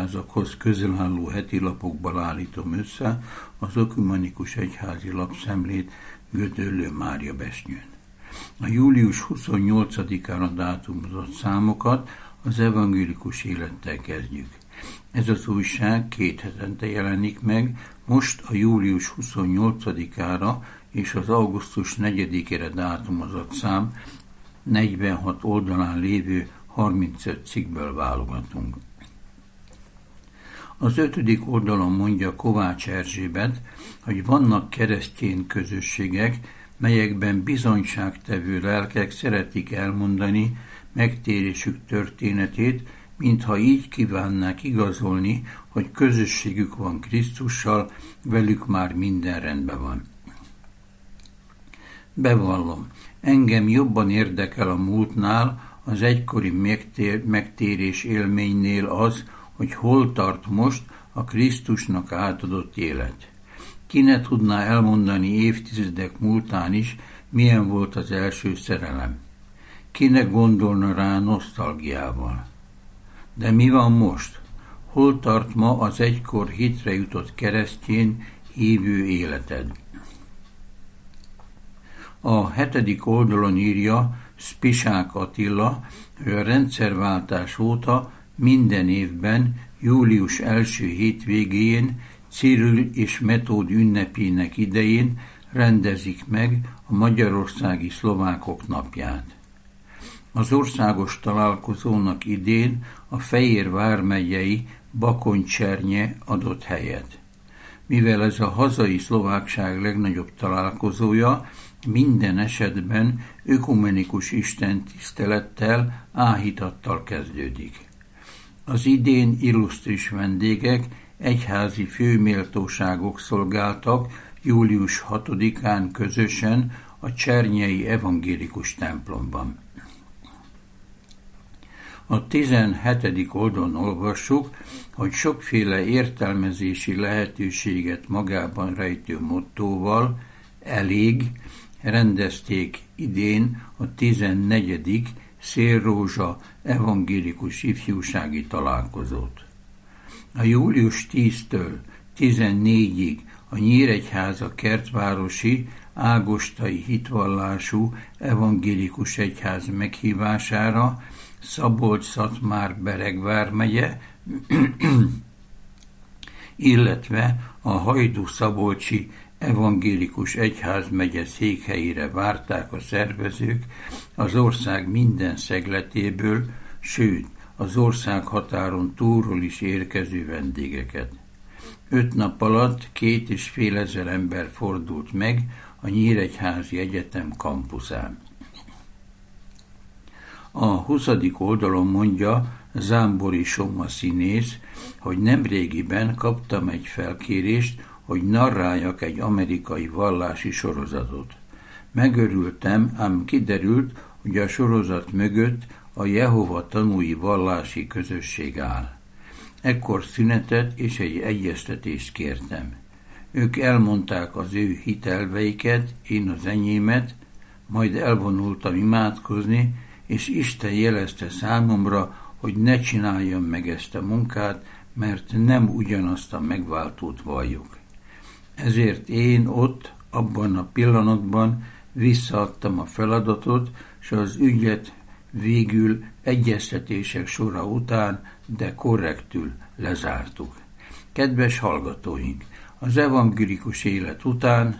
egyházakhoz közel álló heti lapokból állítom össze az Ökumenikus Egyházi Lapszemlét Gödöllő Mária Besnyőn. A július 28-ára dátumozott számokat az evangélikus élettel kezdjük. Ez az újság 2 hetente jelenik meg, most a július 28-ára és az augusztus 4-ére dátumozott szám 46 oldalán lévő 35 cikkből válogatunk. Az 5. oldalon mondja Kovács Erzsébet, hogy vannak keresztény közösségek, melyekben bizonyságtevő lelkek szeretik elmondani megtérésük történetét, mintha így kívánnák igazolni, hogy közösségük van Krisztussal, velük már minden rendben van. Bevallom, engem jobban érdekel a múltnál, az egykori megtérés élménynél az, hogy hol tart most a Krisztusnak átadott élet. Ki ne tudná elmondani évtizedek múltán is, milyen volt az első szerelem. Ki ne gondolna rá nosztalgiával. De mi van most? Hol tart ma az egykor hitre jutott keresztény hívő életed? A 7. oldalon írja Spisák Attila, hogy a rendszerváltás óta minden évben, július első hétvégén, Cirill és Metód ünnepének idején rendezik meg a magyarországi szlovákok napját. Az országos találkozónak idén a Fejér vármegyei Bakony-Csernye adott helyet. Mivel ez a hazai szlovákság legnagyobb találkozója, minden esetben ökumenikus istentisztelettel, áhítattal kezdődik. Az idén illusztris vendégek, egyházi főméltóságok szolgáltak július 6-án közösen a csernyei evangélikus templomban. A 17. oldalon olvassuk, hogy sokféle értelmezési lehetőséget magában rejtő mottóval elég rendezték idén a 14. Szélrózsa evangélikus ifjúsági találkozót. A július 10-től 14-ig a Nyíregyháza kertvárosi ágostai hitvallású evangélikus egyház meghívására Szabolcs-Szatmár-Bereg vármegye, illetve a Hajdú-Szabolcsi evangélikus egyházmegye székhelyére várták a szervezők az ország minden szegletéből, sőt, az ország határon túlról is érkező vendégeket. 5 nap alatt 2500 ember fordult meg a Nyíregyházi Egyetem kampuszán. A 20. oldalon mondja Zámbori Soma színész, hogy nemrégiben kaptam egy felkérést, hogy narráljak egy amerikai vallási sorozatot. Megörültem, ám kiderült, hogy a sorozat mögött a Jehova tanúi vallási közösség áll. Ekkor szünetet és egy egyeztetést kértem. Ők elmondták az ő hitelveiket, én az enyémet, majd elvonultam imádkozni, és Isten jelezte számomra, hogy ne csináljam meg ezt a munkát, mert nem ugyanazt a megváltót valljuk. Ezért én ott, abban a pillanatban visszaadtam a feladatot, és az ügyet végül egyeztetések sora után, de korrektül lezártuk. Kedves hallgatóink, az evangélikus élet után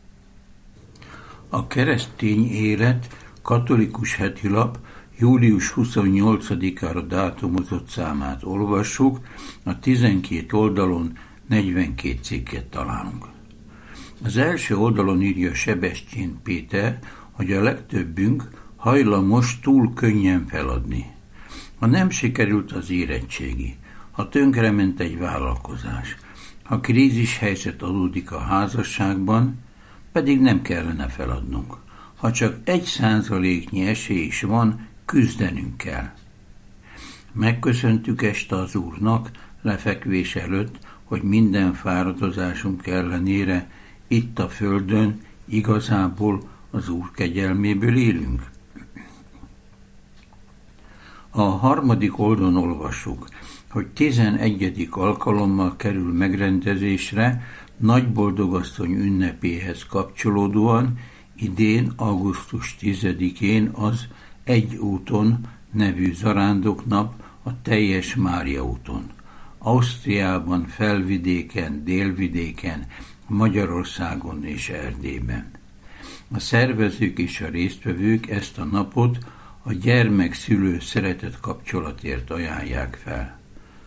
a keresztény élet katolikus hetilap július 28-ára dátumozott számát olvassuk, a 12 oldalon 42 cikket találunk. Az első oldalon írja Sebestyén Péter, hogy a legtöbbünk hajlamos túl könnyen feladni. Ha nem sikerült az érettségi, ha tönkrement egy vállalkozás, ha krízis helyzet adódik a házasságban, pedig nem kellene feladnunk. Ha csak 1%-nyi esély is van, küzdenünk kell. Megköszöntük este az Úrnak lefekvés előtt, hogy minden fáradozásunk ellenére itt a földön igazából az Úr kegyelméből élünk. A 3. oldalon olvassuk, hogy 11. alkalommal kerül megrendezésre Nagyboldogasszony ünnepéhez kapcsolódóan idén augusztus 10-én az Egy úton nevű zarándoknap a Teljes Mária úton. Ausztriában, Felvidéken, Délvidéken, Magyarországon és Erdélyben. A szervezők és a résztvevők ezt a napot a gyermek-szülő szeretet kapcsolatért ajánlják fel.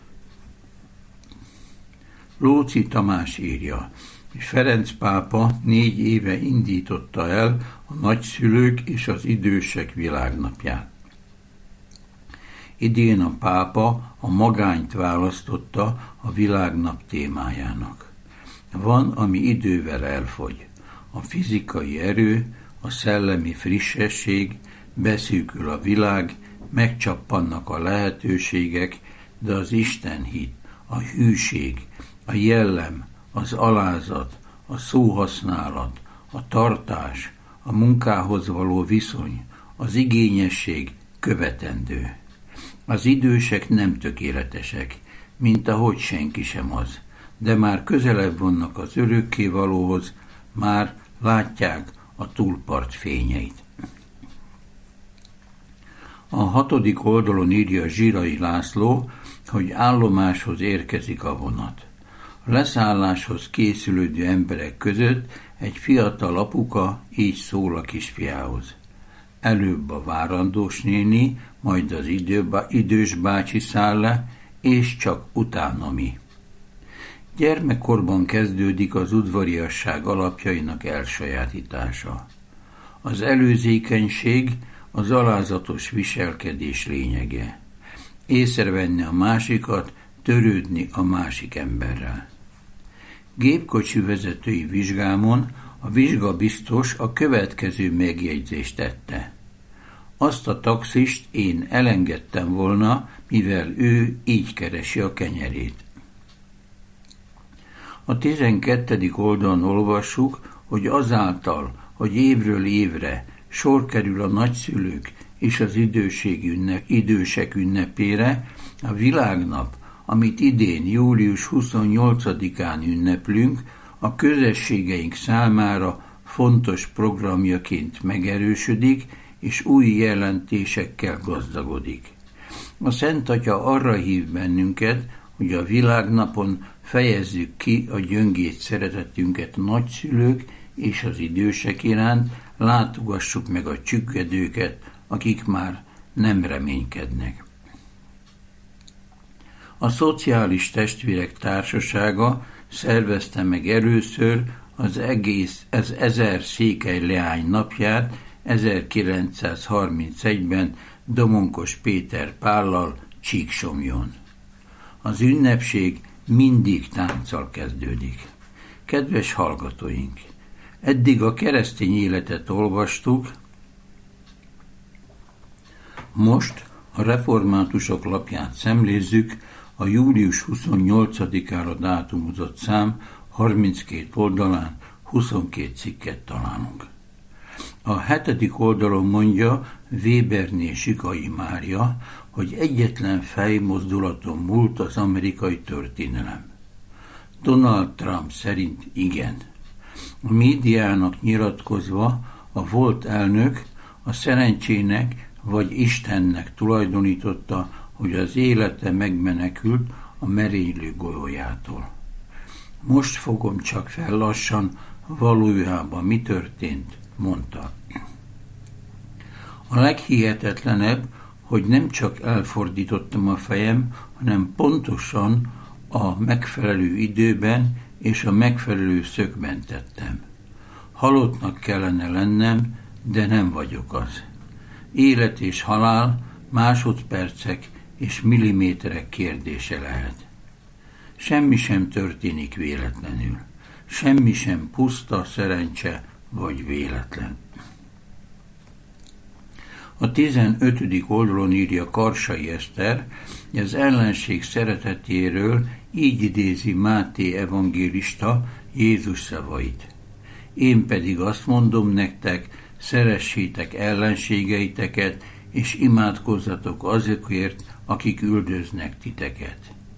Lóczy Tamás írja, hogy Ferenc pápa 4 éve indította el a nagyszülők és az idősek világnapját. Idén a pápa a magányt választotta a világnap témájának. Van, ami idővel elfogy. A fizikai erő, a szellemi frissesség, beszűkül a világ, megcsappannak a lehetőségek, de az istenhit, a hűség, a jellem, az alázat, a szóhasználat, a tartás, a munkához való viszony, az igényesség követendő. Az idősek nem tökéletesek, mint ahogy senki sem az, de már közelebb vannak az örökkévalóhoz, már látják a túlpart fényeit. A 6. oldalon írja Zsirai László, hogy állomáshoz érkezik a vonat. A leszálláshoz készülődő emberek között egy fiatal apuka így szól a kisfiához. Előbb a várandós néni, majd az idős bácsi száll le, és csak utána mi. Gyermekkorban kezdődik az udvariasság alapjainak elsajátítása. Az előzékenység az alázatos viselkedés lényege. Észrevenni a másikat, törődni a másik emberrel. Gépkocsi vezetői vizsgámon a vizsgabiztos a következő megjegyzést tette. Azt a taxist én elengedtem volna, mivel ő így keresi a kenyerét. A 12. oldalon olvassuk, hogy azáltal, hogy évről évre sor kerül a nagyszülők és az idősek ünnepére, a világnap, amit idén július 28-án ünneplünk, a közösségeink számára fontos programjaként megerősödik, és új jelentésekkel gazdagodik. A Szent Atya arra hív bennünket, hogy a világnapon fejezzük ki a gyöngét szeretetünket a nagyszülők és az idősek iránt, látogassuk meg a csüggedőket, akik már nem reménykednek. A Szociális Testvérek Társasága szervezte meg először az 1000 székely leány napját 1931-ben Domonkos Péter Pállal Csíksomjon. Az ünnepség mindig tánccal kezdődik. Kedves hallgatóink! Eddig a keresztény életet olvastuk, most a reformátusok lapját szemlézzük, a július 28-ára dátumozott szám 32 oldalán 22 cikket találunk. A 7. oldalon mondja Weberné Zsigai Mária, hogy egyetlen fejmozdulaton múlt az amerikai történelem. Donald Trump szerint igen. A médiának nyilatkozva a volt elnök a szerencsének vagy Istennek tulajdonította, hogy az élete megmenekült a merénylő golyójától. Most fogom csak fel lassan, valójában mi történt, mondta. A leghihetetlenebb, hogy nem csak elfordítottam a fejem, hanem pontosan a megfelelő időben és a megfelelő szögben tettem. Halottnak kellene lennem, de nem vagyok az. Élet és halál másodpercek és milliméterek kérdése lehet. Semmi sem történik véletlenül. Semmi sem puszta szerencse vagy véletlen. A 15. oldalon írja Karsai Eszter, hogy az ellenség szeretetéről így idézi Máté evangélista Jézus szavait. Én pedig azt mondom nektek, szeressétek ellenségeiteket, és imádkozzatok azokért, akik üldöznek titeket.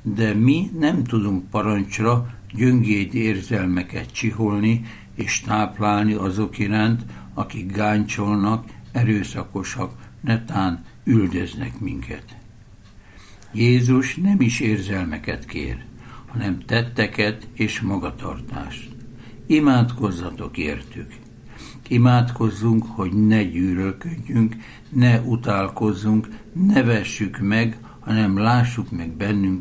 de mi nem tudunk parancsra gyöngéd érzelmeket csiholni és táplálni azok iránt, akik gáncsolnak, erőszakosak, netán üldöznek minket. Jézus nem is érzelmeket kér, hanem tetteket és magatartást. Imádkozzatok értük. Imádkozzunk, hogy ne gyűlölködjünk, ne utálkozzunk, ne vessük meg, hanem lássuk meg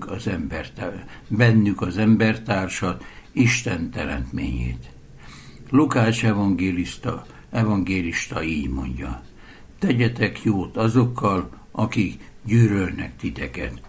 bennük az embertársat, Isten teremtményét. Lukács evangélista így mondja: tegyetek jót azokkal, akik gyűlölnek titeket.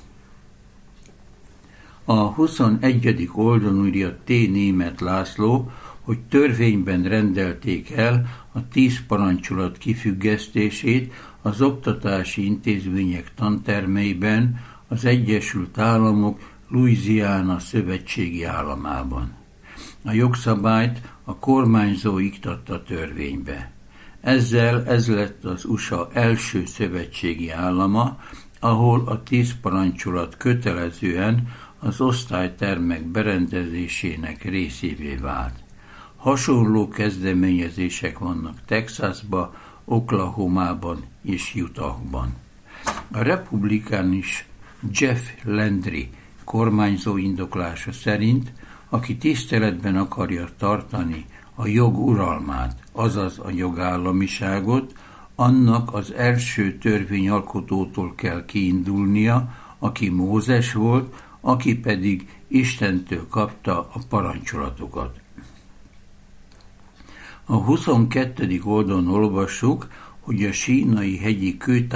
A 21. oldalon írja T. Németh László, hogy törvényben rendelték el a 10 parancsolat kifüggesztését az oktatási intézmények tantermeiben az Egyesült Államok Louisiana szövetségi államában. A jogszabályt a kormányzó iktatta törvénybe. Ezzel ez lett az USA első szövetségi állama, ahol a 10 parancsolat kötelezően az osztálytermek berendezésének részévé vált. Hasonló kezdeményezések vannak Texasban, Oklahomában és Utahban. A republikánus Jeff Landry kormányzó indoklása szerint, aki tiszteletben akarja tartani a jog uralmát, azaz a jogállamiságot, annak az első törvényalkotótól kell kiindulnia, aki Mózes volt, aki pedig Istentől kapta a parancsolatokat. A 22. oldalon olvassuk, hogy a sínai hegyi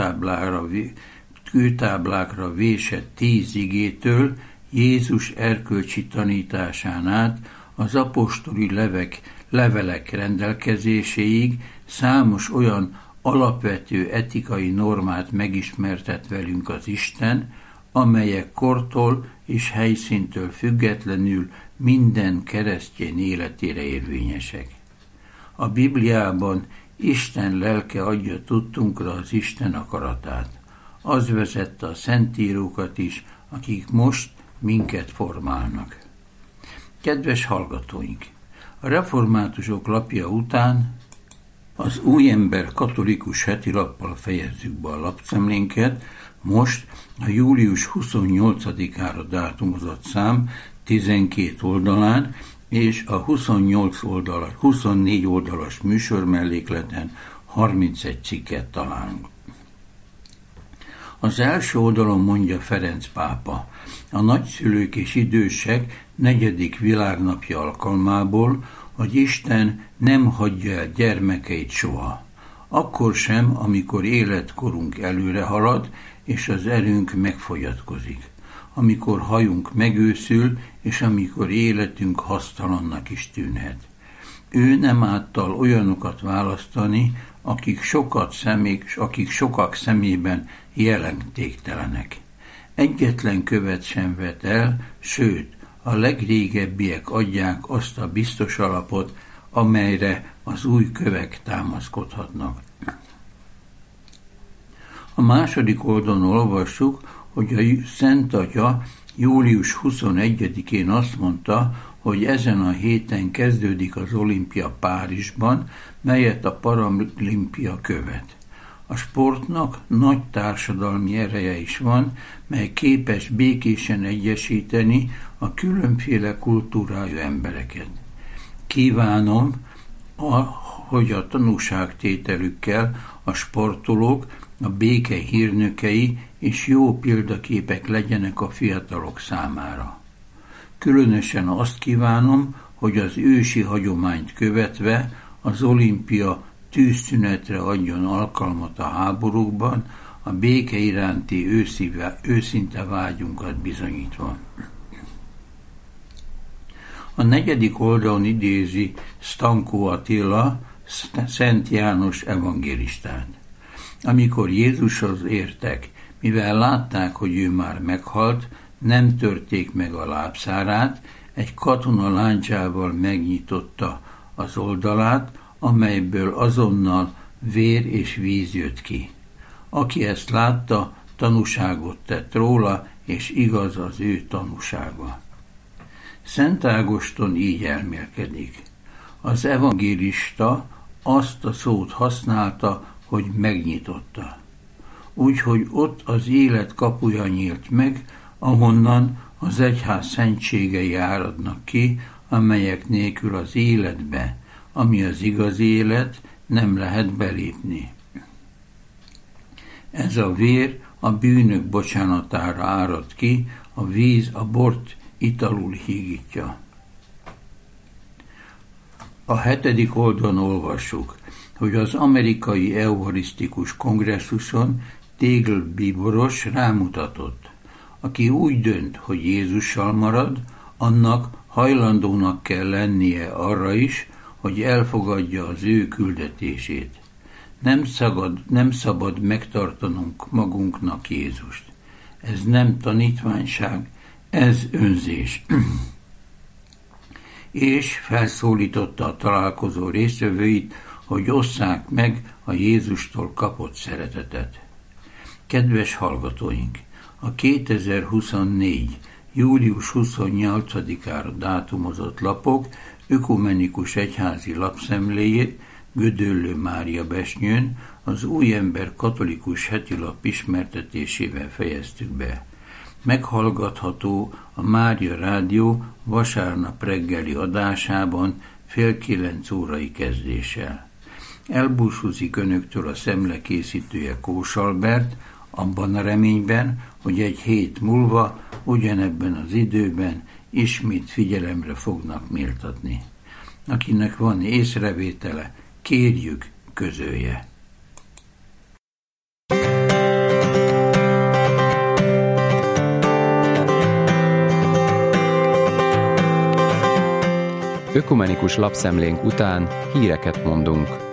kőtáblákra vésett 10 igétől Jézus erkölcsi tanításán át az apostoli levelek rendelkezéséig számos olyan alapvető etikai normát megismertet velünk az Isten, amelyek kortól és helyszíntől függetlenül minden keresztény életére érvényesek. A Bibliában Isten lelke adja tudtunkra az Isten akaratát. Az vezette a szentírókat is, akik most minket formálnak. Kedves hallgatóink! A reformátusok lapja után az Új Ember katolikus heti lappal fejezzük be a lapcemlénket, most a július 28-ára dátumozott szám 12 oldalán és a 24 oldalas műsormellékleten 31 cikket találunk. Az első oldalon mondja Ferenc pápa: a nagyszülők és idősek 4. világnapja alkalmából, hogy Isten nem hagyja el gyermekeit soha. Akkor sem, amikor életkorunk előre halad, és az erőnk megfogyatkozik. Amikor hajunk megőszül, és amikor életünk hasztalannak is tűnhet. Ő nem által olyanokat választani, akik sokak szemében jelentéktelenek. Egyetlen követ sem vet el, sőt, a legrégebbiek adják azt a biztos alapot, amelyre az új kövek támaszkodhatnak. A második oldalon olvassuk, hogy a Szent Atya július 21-én azt mondta, hogy ezen a héten kezdődik az olimpia Párizsban, melyet a paralimpia követ. A sportnak nagy társadalmi ereje is van, mely képes békésen egyesíteni a különféle kultúrájú embereket. Kívánom, hogy a tanúságtételükkel a sportolók, a béke hírnökei és jó példaképek legyenek a fiatalok számára. Különösen azt kívánom, hogy az ősi hagyományt követve az olimpia tűzszünetre adjon alkalmat a háborúkban, a béke iránti őszinte vágyunkat bizonyítva. A 4. oldalon idézi Stankó Attila, Szent János evangélistát. Amikor Jézushoz értek, mivel látták, hogy ő már meghalt, nem törték meg a lábszárát, egy katona lándzsával megnyitotta az oldalát, amelyből azonnal vér és víz jött ki. Aki ezt látta, tanúságot tett róla, és igaz az ő tanúsága. Szent Ágoston így elmélkedik. Az evangélista azt a szót használta, hogy megnyitotta. Úgyhogy ott az élet kapuja nyílt meg, ahonnan az egyház szentségei áradnak ki, amelyek nélkül az életbe, ami az igazi élet, nem lehet belépni. Ez a vér a bűnök bocsánatára árad ki, a víz a bort italul hígítja. A 7. oldalon olvassuk, hogy az amerikai eucharisztikus kongresszuson Tégl bíboros rámutatott. Aki úgy dönt, hogy Jézussal marad, annak hajlandónak kell lennie arra is, hogy elfogadja az ő küldetését. Nem szabad megtartanunk magunknak Jézust. Ez nem tanítványság, ez önzés. És felszólította a találkozó résztvevőit, hogy osszák meg a Jézustól kapott szeretetet. Kedves hallgatóink! A 2024. július 28-ára dátumozott lapok ökumenikus egyházi lapszemléjét Gödöllő Mária Besnyőn az Új Ember katolikus hetilap ismertetésével fejeztük be. Meghallgatható a Mária Rádió vasárnap reggeli adásában 8:30 kezdéssel. Elbúcsúzik önöktől a szemle készítője Kós Albert, abban a reményben, hogy egy hét múlva, ugyanebben az időben ismét figyelemre fognak méltatni. Akinek van észrevétele, kérjük, közölje. Ökumenikus lapszemlénk után híreket mondunk.